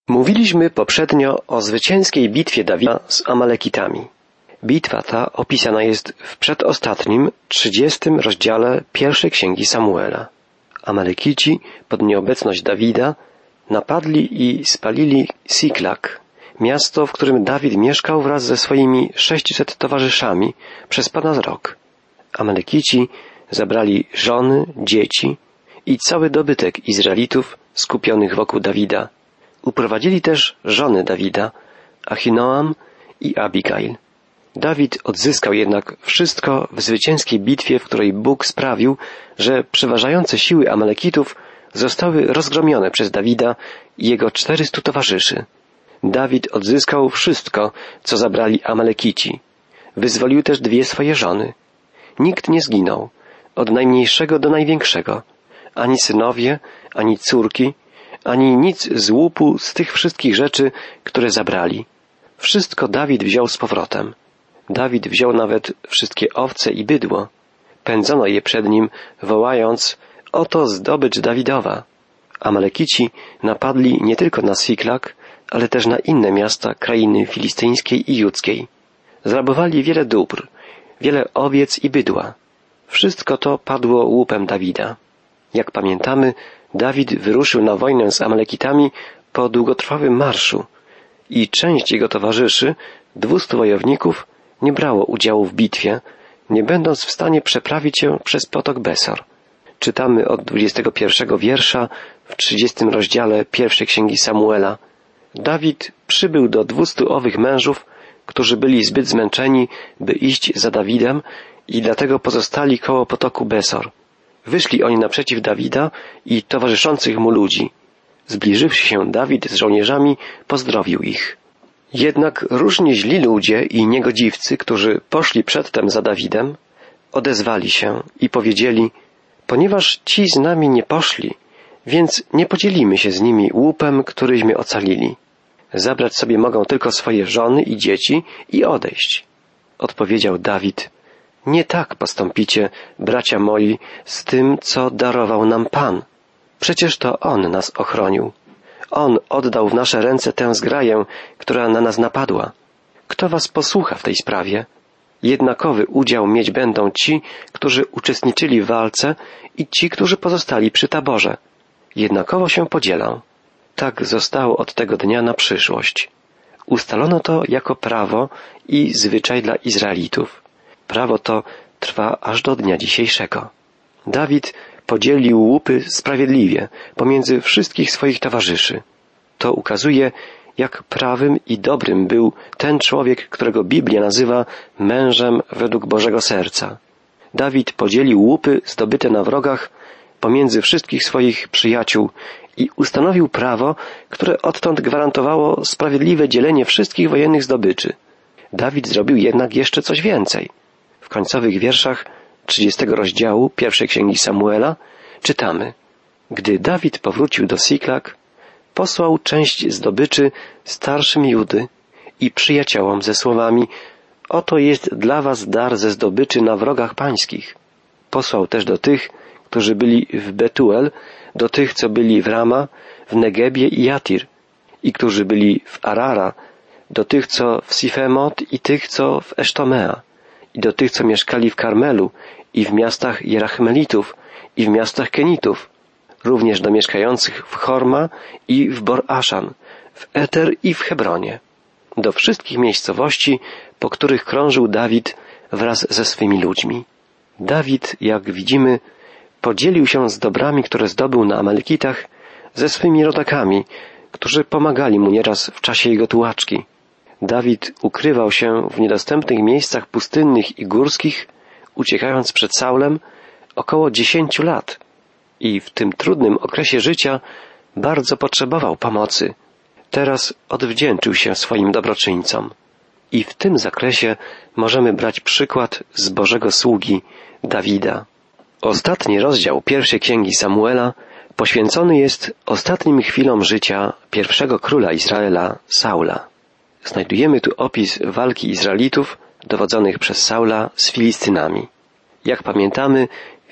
Mówiliśmy poprzednio o zwycięskiej bitwie Dawida z Amalekitami. Bitwa ta opisana jest w przedostatnim, 30 rozdziale pierwszej księgi Samuela. Amalekici pod nieobecność Dawida napadli i spalili Siklak, miasto, w którym Dawid mieszkał wraz ze swoimi 600 towarzyszami przez ponad rok. Amalekici zabrali żony, dzieci i cały dobytek Izraelitów skupionych wokół Dawida. Uprowadzili też żony Dawida, Achinoam i Abigail. Dawid odzyskał jednak wszystko w zwycięskiej bitwie, w której Bóg sprawił, że przeważające siły Amalekitów zostały rozgromione przez Dawida i jego 400 towarzyszy. Dawid odzyskał wszystko, co zabrali Amalekici. Wyzwolił też 2 swoje żony. Nikt nie zginął, od najmniejszego do największego. Ani synowie, ani córki, ani nic z łupu z tych wszystkich rzeczy, które zabrali. Wszystko Dawid wziął z powrotem. Dawid wziął nawet wszystkie owce i bydło. Pędzono je przed nim, wołając: oto zdobycz Dawidowa. Amalekici napadli nie tylko na Siklak, ale też na inne miasta krainy filistyńskiej i judzkiej. Zrabowali wiele dóbr, wiele owiec i bydła. Wszystko to padło łupem Dawida. Jak pamiętamy, Dawid wyruszył na wojnę z Amalekitami po długotrwałym marszu i część jego towarzyszy, 200 wojowników, nie brało udziału w bitwie, nie będąc w stanie przeprawić się przez potok Besor. Czytamy od 21 wiersza w 30 rozdziale pierwszej księgi Samuela. Dawid przybył do 200 owych mężów, którzy byli zbyt zmęczeni, by iść za Dawidem i dlatego pozostali koło potoku Besor. Wyszli oni naprzeciw Dawida i towarzyszących mu ludzi. Zbliżywszy się Dawid z żołnierzami, pozdrowił ich. Jednak różni źli ludzie i niegodziwcy, którzy poszli przedtem za Dawidem, odezwali się i powiedzieli: ponieważ ci z nami nie poszli, więc nie podzielimy się z nimi łupem, któryśmy ocalili. Zabrać sobie mogą tylko swoje żony i dzieci i odejść. Odpowiedział Dawid: nie tak postąpicie, bracia moi, z tym, co darował nam Pan. Przecież to On nas ochronił. On oddał w nasze ręce tę zgraję, która na nas napadła. Kto was posłucha w tej sprawie? Jednakowy udział mieć będą ci, którzy uczestniczyli w walce i ci, którzy pozostali przy taborze. Jednakowo się podzielą. Tak zostało od tego dnia na przyszłość. Ustalono to jako prawo i zwyczaj dla Izraelitów. Prawo to trwa aż do dnia dzisiejszego. Dawid podzielił łupy sprawiedliwie pomiędzy wszystkich swoich towarzyszy. To ukazuje, jak prawym i dobrym był ten człowiek, którego Biblia nazywa mężem według Bożego serca. Dawid podzielił łupy zdobyte na wrogach pomiędzy wszystkich swoich przyjaciół i ustanowił prawo, które odtąd gwarantowało sprawiedliwe dzielenie wszystkich wojennych zdobyczy. Dawid zrobił jednak jeszcze coś więcej. W końcowych wierszach 30 rozdziału pierwszej księgi Samuela czytamy: gdy Dawid powrócił do Siklak, posłał część zdobyczy starszym Judy i przyjaciołom ze słowami: oto jest dla was dar ze zdobyczy na wrogach pańskich. Posłał też do tych, którzy byli w Betuel, do tych, co byli w Rama, w Negebie i Jatir, i którzy byli w Arara, do tych, co w Sifemot i tych, co w Esztomea, i do tych, co mieszkali w Karmelu i w miastach Jerachmelitów i w miastach Kenitów, również do mieszkających w Horma i w Bor-Aszan, w Eter i w Hebronie, do wszystkich miejscowości, po których krążył Dawid wraz ze swymi ludźmi. Dawid, jak widzimy, podzielił się z dobrami, które zdobył na Amalekitach, ze swymi rodakami, którzy pomagali mu nieraz w czasie jego tułaczki. Dawid ukrywał się w niedostępnych miejscach pustynnych i górskich, uciekając przed Saulem, około 10 lat i w tym trudnym okresie życia bardzo potrzebował pomocy. Teraz odwdzięczył się swoim dobroczyńcom. I w tym zakresie możemy brać przykład z Bożego sługi Dawida. Ostatni rozdział pierwszej księgi Samuela poświęcony jest ostatnim chwilom życia pierwszego króla Izraela, Saula. Znajdujemy tu opis walki Izraelitów dowodzonych przez Saula z Filistynami. Jak pamiętamy,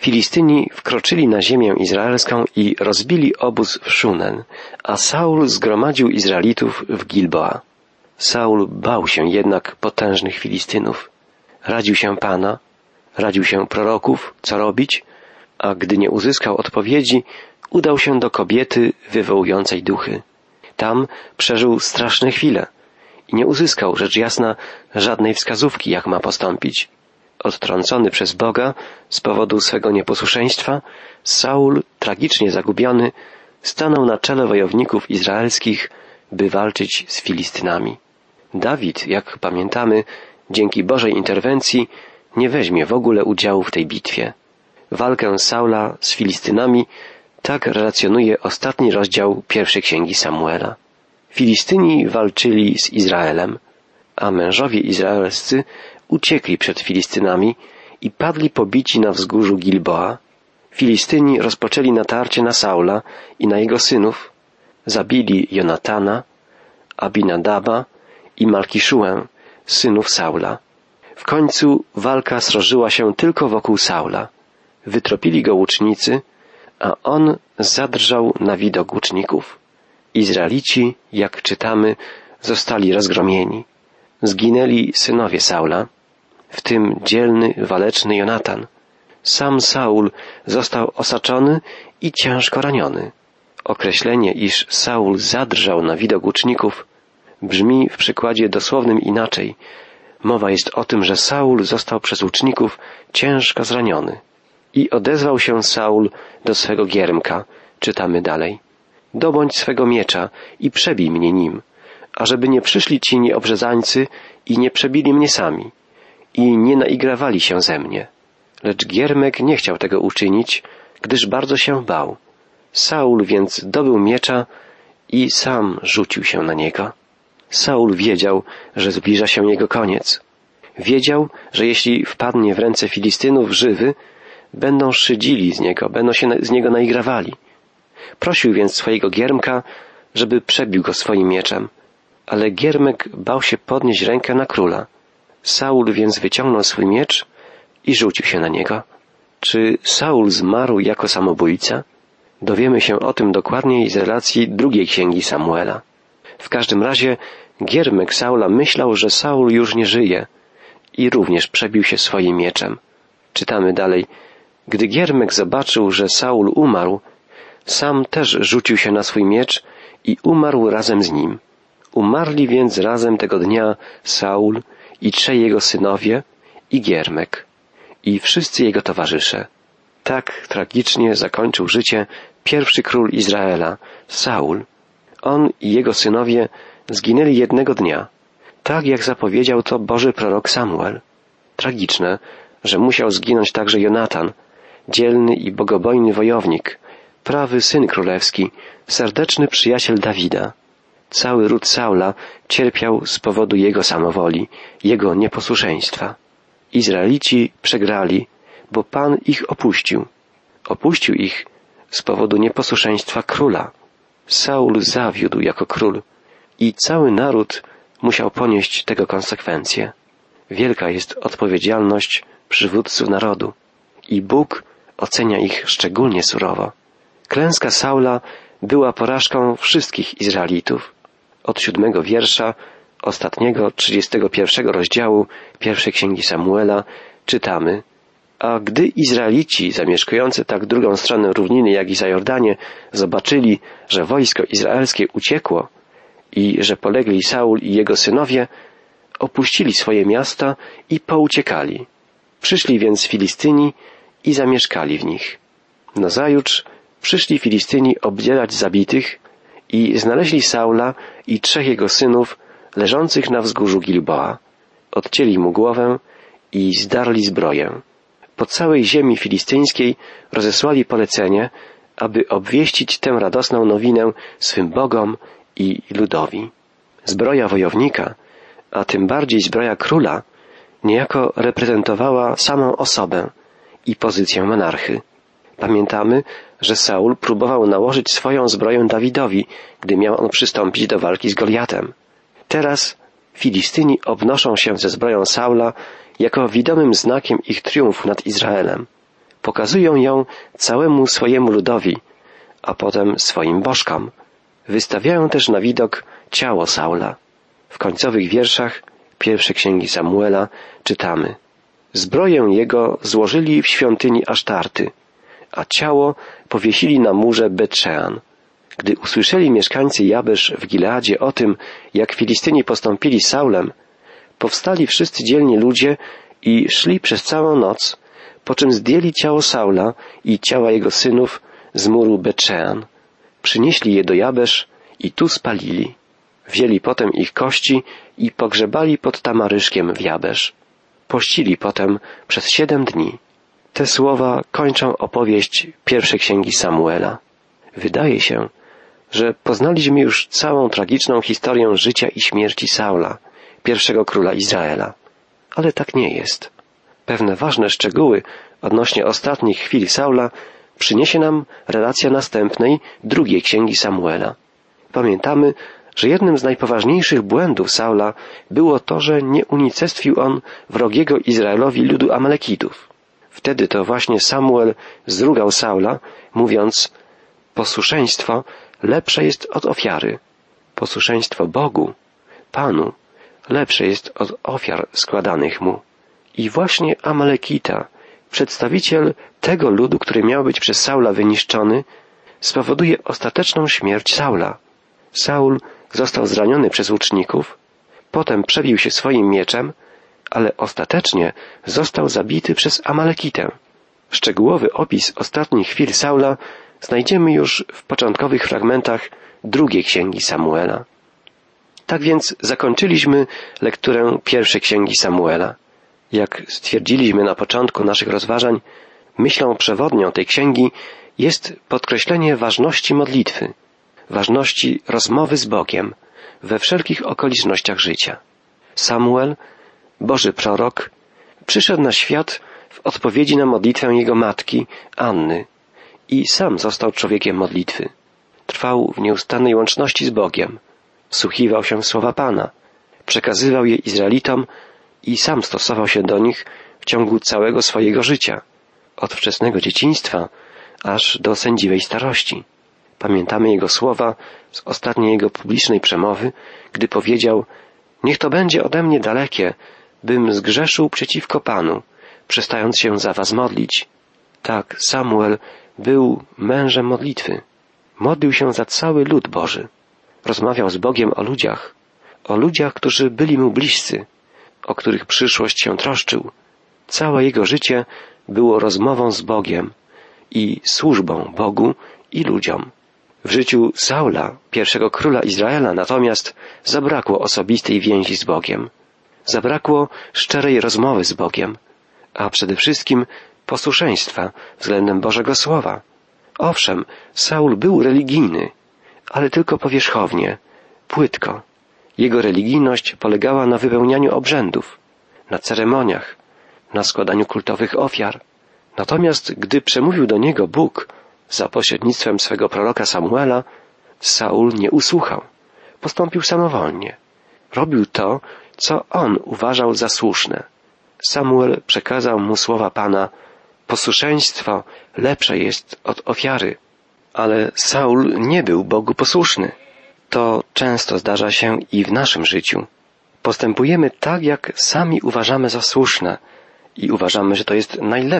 Filistyni wkroczyli na ziemię izraelską i rozbili obóz w Szunen, a Saul zgromadził Izraelitów w Gilboa. Saul bał się jednak potężnych Filistynów. Radził się Pana, radził się proroków, co robić, a gdy nie uzyskał odpowiedzi, udał się do kobiety wywołującej duchy. Tam przeżył straszne chwile i nie uzyskał, rzecz jasna, żadnej wskazówki, jak ma postąpić. Odtrącony przez Boga z powodu swego nieposłuszeństwa, Saul, tragicznie zagubiony, stanął na czele wojowników izraelskich, by walczyć z Filistynami. Dawid, jak pamiętamy, dzięki Bożej interwencji nie weźmie w ogóle udziału w tej bitwie. Walkę Saula z Filistynami tak relacjonuje ostatni rozdział pierwszej księgi Samuela. Filistyni walczyli z Izraelem, a mężowie izraelscy uciekli przed Filistynami i padli pobici na wzgórzu Gilboa. Filistyni rozpoczęli natarcie na Saula i na jego synów. Zabili Jonatana, Abinadaba i Malkiszuę, synów Saula. W końcu walka srożyła się tylko wokół Saula. Wytropili go łucznicy, a on zadrżał na widok łuczników. Izraelici, jak czytamy, zostali rozgromieni. Zginęli synowie Saula, w tym dzielny, waleczny Jonatan. Sam Saul został osaczony i ciężko raniony. Określenie, iż Saul zadrżał na widok łuczników, brzmi w przykładzie dosłownym inaczej. Mowa jest o tym, że Saul został przez łuczników ciężko zraniony. I odezwał się Saul do swego giermka, czytamy dalej. Dobądź swego miecza i przebij mnie nim, ażeby nie przyszli ci nieobrzezańcy i nie przebili mnie sami i nie naigrawali się ze mnie. Lecz giermek nie chciał tego uczynić, gdyż bardzo się bał. Saul więc dobył miecza i sam rzucił się na niego. Saul wiedział, że zbliża się jego koniec. Wiedział, że jeśli wpadnie w ręce Filistynów żywy, będą szydzili z niego, będą się z niego naigrawali. Prosił więc swojego giermka, żeby przebił go swoim mieczem, ale giermek bał się podnieść rękę na króla. Saul więc wyciągnął swój miecz i rzucił się na niego. Czy Saul zmarł jako samobójca? Dowiemy się o tym dokładniej z relacji drugiej księgi Samuela. W każdym razie giermek Saula myślał, że Saul już nie żyje i również przebił się swoim mieczem. Czytamy dalej. Gdy giermek zobaczył, że Saul umarł, sam też rzucił się na swój miecz i umarł razem z nim. Umarli więc razem tego dnia Saul i 3 jego synowie i giermek i wszyscy jego towarzysze. Tak tragicznie zakończył życie pierwszy król Izraela, Saul. On i jego synowie zginęli jednego dnia, tak jak zapowiedział to Boży prorok Samuel. Tragiczne, że musiał zginąć także Jonatan, dzielny i bogobojny wojownik, prawy syn królewski, serdeczny przyjaciel Dawida. Cały ród Saula cierpiał z powodu jego samowoli, jego nieposłuszeństwa. Izraelici przegrali, bo Pan ich opuścił. Opuścił ich z powodu nieposłuszeństwa króla. Saul zawiódł jako król i cały naród musiał ponieść tego konsekwencje. Wielka jest odpowiedzialność przywódców narodu i Bóg ocenia ich szczególnie surowo. Klęska Saula była porażką wszystkich Izraelitów. Od 7 wiersza ostatniego 31 rozdziału pierwszej księgi Samuela czytamy: A gdy Izraelici zamieszkujący tak drugą stronę równiny jak i za Jordanie zobaczyli, że wojsko izraelskie uciekło i że polegli Saul i jego synowie, opuścili swoje miasta i pouciekali. Przyszli więc Filistyni i zamieszkali w nich. Nazajutrz przyszli Filistyni obdzielać zabitych i znaleźli Saula i 3 jego synów leżących na wzgórzu Gilboa. Odcięli mu głowę i zdarli zbroję. Po całej ziemi filistyńskiej rozesłali polecenie, aby obwieścić tę radosną nowinę swym bogom i ludowi. Zbroja wojownika, a tym bardziej zbroja króla, niejako reprezentowała samą osobę i pozycję monarchy. Pamiętamy, że Saul próbował nałożyć swoją zbroję Dawidowi, gdy miał on przystąpić do walki z Goliatem. Teraz Filistyni obnoszą się ze zbroją Saula jako widomym znakiem ich triumfu nad Izraelem. Pokazują ją całemu swojemu ludowi, a potem swoim bożkom. Wystawiają też na widok ciało Saula. W końcowych wierszach pierwszej księgi Samuela czytamy: zbroję jego złożyli w świątyni Asztarty, a ciało powiesili na murze Bet-Szean. Gdy usłyszeli mieszkańcy Jabesz w Gileadzie o tym, jak Filistyni postąpili z Saulem, powstali wszyscy dzielni ludzie i szli przez całą noc, po czym zdjęli ciało Saula i ciała jego synów z muru Bet-Szean. Przynieśli je do Jabesz i tu spalili. Wzięli potem ich kości i pogrzebali pod tamaryszkiem w Jabesz. Pościli potem przez 7 dni. Te słowa kończą opowieść pierwszej księgi Samuela. Wydaje się, że poznaliśmy już całą tragiczną historię życia i śmierci Saula, pierwszego króla Izraela. Ale tak nie jest. Pewne ważne szczegóły odnośnie ostatnich chwil Saula przyniesie nam relacja następnej, drugiej księgi Samuela. Pamiętamy, że jednym z najpoważniejszych błędów Saula było to, że nie unicestwił on wrogiego Izraelowi ludu Amalekitów. Wtedy to właśnie Samuel zrugał Saula, mówiąc: posłuszeństwo lepsze jest od ofiary. Posłuszeństwo Bogu, Panu, lepsze jest od ofiar składanych mu. I właśnie Amalekita, przedstawiciel tego ludu, który miał być przez Saula wyniszczony, spowoduje ostateczną śmierć Saula. Saul został zraniony przez łuczników, potem przebił się swoim mieczem, ale ostatecznie został zabity przez Amalekitę. Szczegółowy opis ostatnich chwil Saula znajdziemy już w początkowych fragmentach drugiej księgi Samuela. Tak więc zakończyliśmy lekturę pierwszej księgi Samuela. Jak stwierdziliśmy na początku naszych rozważań, myślą przewodnią tej księgi jest podkreślenie ważności modlitwy, ważności rozmowy z Bogiem we wszelkich okolicznościach życia. Samuel, Boży prorok, przyszedł na świat w odpowiedzi na modlitwę jego matki, Anny, i sam został człowiekiem modlitwy. Trwał w nieustannej łączności z Bogiem, wsłuchiwał się w słowa Pana, przekazywał je Izraelitom i sam stosował się do nich w ciągu całego swojego życia, od wczesnego dzieciństwa aż do sędziwej starości. Pamiętamy jego słowa z ostatniej jego publicznej przemowy, gdy powiedział: niech to będzie ode mnie dalekie, bym zgrzeszył przeciwko Panu, przestając się za was modlić. Tak, Samuel był mężem modlitwy. Modlił się za cały lud Boży. Rozmawiał z Bogiem o ludziach, którzy byli mu bliscy, o których przyszłość się troszczył. Całe jego życie było rozmową z Bogiem i służbą Bogu i ludziom. W życiu Saula, pierwszego króla Izraela, natomiast zabrakło osobistej więzi z Bogiem. Zabrakło szczerej rozmowy z Bogiem, a przede wszystkim posłuszeństwa względem Bożego Słowa. Owszem, Saul był religijny, ale tylko powierzchownie, płytko. Jego religijność polegała na wypełnianiu obrzędów, na ceremoniach, na składaniu kultowych ofiar. Natomiast gdy przemówił do niego Bóg za pośrednictwem swego proroka Samuela, Saul nie usłuchał. Postąpił samowolnie. Robił to, co on uważał za słuszne. Samuel przekazał mu słowa Pana: posłuszeństwo lepsze jest od ofiary. Ale Saul nie był Bogu posłuszny. To często zdarza się i w naszym życiu. Postępujemy tak, jak sami uważamy za słuszne i uważamy, że to jest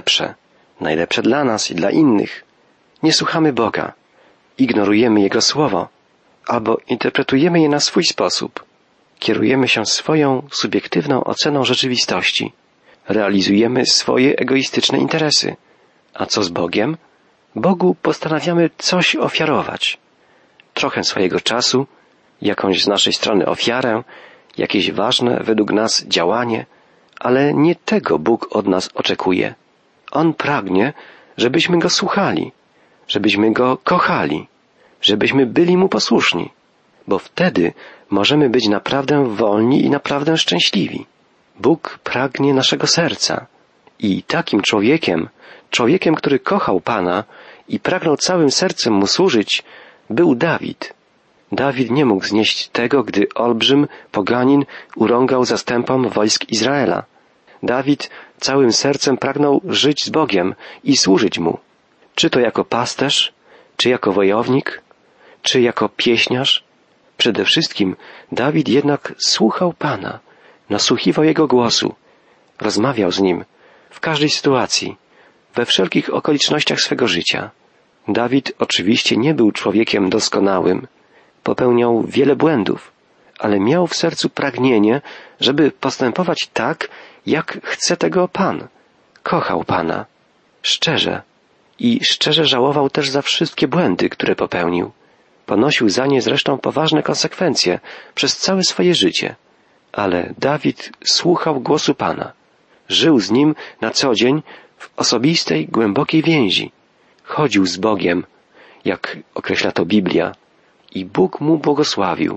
najlepsze dla nas i dla innych. Nie słuchamy Boga, ignorujemy Jego słowo albo interpretujemy je na swój sposób. Kierujemy się swoją subiektywną oceną rzeczywistości. Realizujemy swoje egoistyczne interesy. A co z Bogiem? Bogu postanawiamy coś ofiarować. Trochę swojego czasu, jakąś z naszej strony ofiarę, jakieś ważne według nas działanie, ale nie tego Bóg od nas oczekuje. On pragnie, żebyśmy Go słuchali, żebyśmy Go kochali, żebyśmy byli Mu posłuszni, bo wtedy możemy być naprawdę wolni i naprawdę szczęśliwi. Bóg pragnie naszego serca i takim człowiekiem, który kochał Pana i pragnął całym sercem Mu służyć, był Dawid. Dawid nie mógł znieść tego, gdy olbrzym, poganin urągał zastępom wojsk Izraela. Dawid całym sercem pragnął żyć z Bogiem i służyć Mu. Czy to jako pasterz, czy jako wojownik, czy jako pieśniarz. Przede wszystkim Dawid jednak słuchał Pana, nasłuchiwał Jego głosu, rozmawiał z Nim w każdej sytuacji, we wszelkich okolicznościach swego życia. Dawid oczywiście nie był człowiekiem doskonałym, popełniał wiele błędów, ale miał w sercu pragnienie, żeby postępować tak, jak chce tego Pan. Kochał Pana, szczerze i szczerze żałował też za wszystkie błędy, które popełnił. Ponosił za nie zresztą poważne konsekwencje przez całe swoje życie. Ale Dawid słuchał głosu Pana. Żył z Nim na co dzień w osobistej, głębokiej więzi. Chodził z Bogiem, jak określa to Biblia, i Bóg mu błogosławił.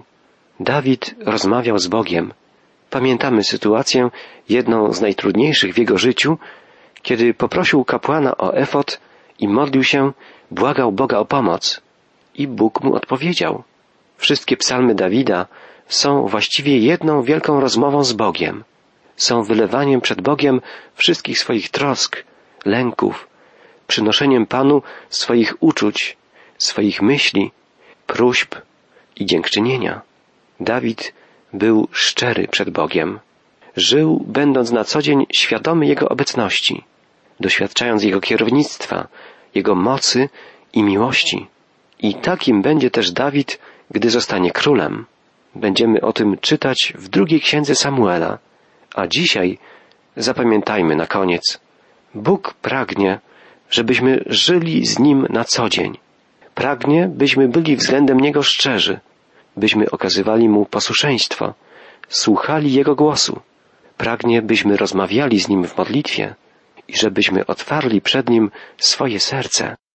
Dawid rozmawiał z Bogiem. Pamiętamy sytuację, jedną z najtrudniejszych w jego życiu, kiedy poprosił kapłana o efod i modlił się, błagał Boga o pomoc. I Bóg mu odpowiedział. Wszystkie psalmy Dawida są właściwie jedną wielką rozmową z Bogiem. Są wylewaniem przed Bogiem wszystkich swoich trosk, lęków, przynoszeniem Panu swoich uczuć, swoich myśli, próśb i dziękczynienia. Dawid był szczery przed Bogiem. Żył, będąc na co dzień świadomy Jego obecności, doświadczając Jego kierownictwa, Jego mocy i miłości. I takim będzie też Dawid, gdy zostanie królem. Będziemy o tym czytać w drugiej księdze Samuela. A dzisiaj zapamiętajmy na koniec. Bóg pragnie, żebyśmy żyli z Nim na co dzień. Pragnie, byśmy byli względem Niego szczerzy, byśmy okazywali Mu posłuszeństwo, słuchali Jego głosu. Pragnie, byśmy rozmawiali z Nim w modlitwie i żebyśmy otwarli przed Nim swoje serce.